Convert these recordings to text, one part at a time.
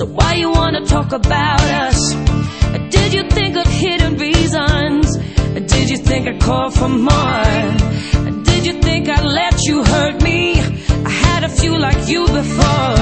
So why you wanna talk about us? Did you think of hidden reasons? Did you think I'd call for more? Did you think I'd let you hurt me? I had a few like you before.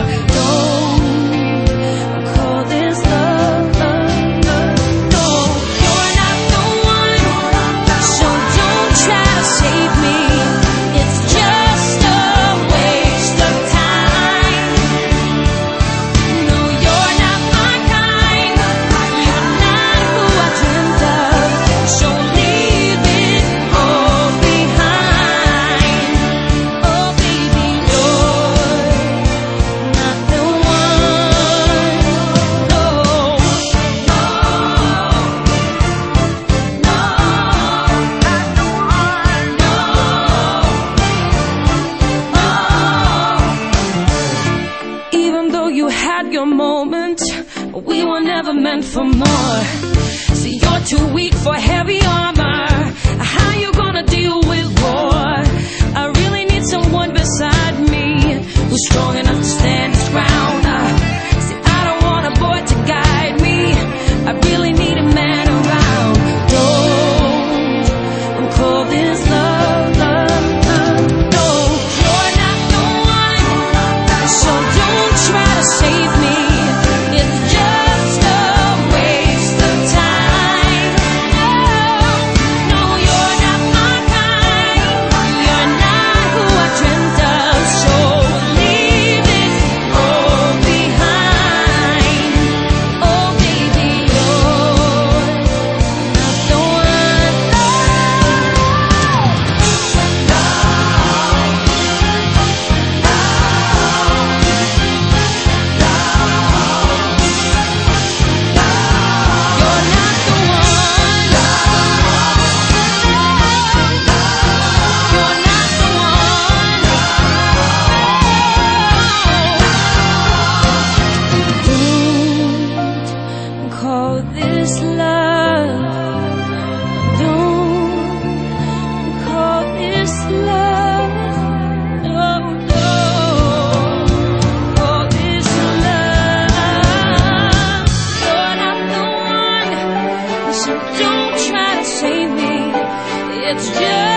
Don't call this love. No, you're not the one, so don't try to save me. It's just a waste of time. No, you're not my kind. You're not who I dreamt of. So leave it all behind. Oh baby, you're not the one. No, no, no, not the one. No, oh. Even though you had your moment, we were never meant for more. See, you're too weak for heavy armor. How you gonna deal with war? I really need someone beside me who's strong enough to stand his ground. See, I don't want a boy to guide me. I really need a man around. Don't call this love, love, love. No, you're not the one, so don't try to save me. It's just a waste of time. No, you're not my kind. You're not who I dreamt of. So leave it all behind. Oh baby, you're not the one. You're not the one. You're not the one. Don't call this love. Don't call this love. No, don't call this love. You're not the one, so don't try to save me. It's just